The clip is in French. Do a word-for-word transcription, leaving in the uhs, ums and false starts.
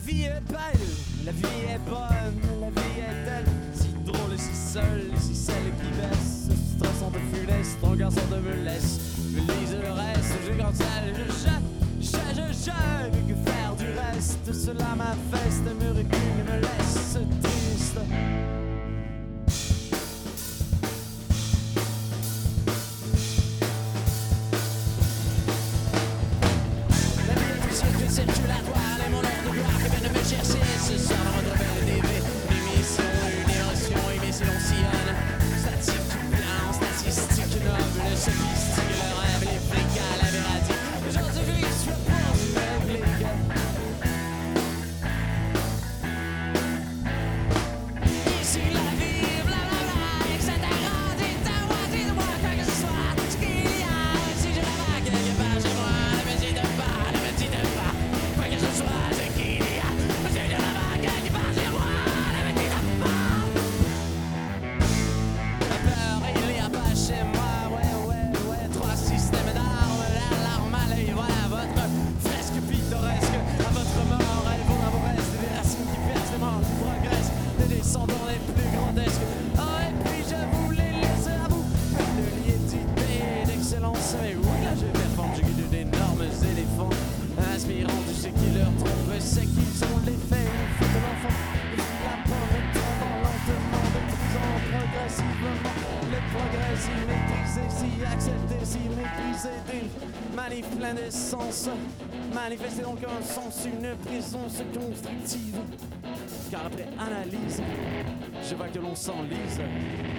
vie est belle, la vie est bonne, la vie est telle, si drôle et si seule, et si celle qui baisse, stressant de funeste, ton garçon de me laisse, je lise le reste, je grandis, je jette, je, je, je, que faire du reste, cela m'infeste, me recule et me laisse triste. Circulatoire, et mon heure de gloire qui vient de me chercher ce soir dans votre belle T V. Une émission, une émotion, émission sillonne. Statique, plan, statistique, noble, sophistique, le rêve, les flics à la vérité. Aujourd'hui, je suis pour du réplique. Ici la vie, blablabla, et que ça t'arrête, dites-moi, dites-moi quoi que ce soit. Ce qu'il y a, si je la vois quelque part chez moi, ne me dites pas, ne me dites pas. Que ce soit ce qu'il y a, c'est de la vague qui passe chez moi, ne me dites pas. La peur, il y a pas chez moi, ouais, ouais, ouais. Trois systèmes d'armes, l'alarme à l'œil, voilà votre fresque pittoresque. À votre mort, elle vaut à vos restes, des racines qui percent, des morts qui progressent, des descendants les plus grandesques. Oh, et puis je voulais laisser à vous le lier d'idées, d'excellence. Mais oui, là je performe, je guide d'énormes éléphants. Inspirant de ce qui leur trompe, c'est qu'ils ont l'effet fou de l'enfant. Et puis la peur est tombant lentement, de plus en progressivement. Le progrès si maîtrisé, si accepté, si méprisé. Des manifs pleins d'essence, manifester donc un sens, une présence constructive. Car après analyse, je vois que l'on s'enlise.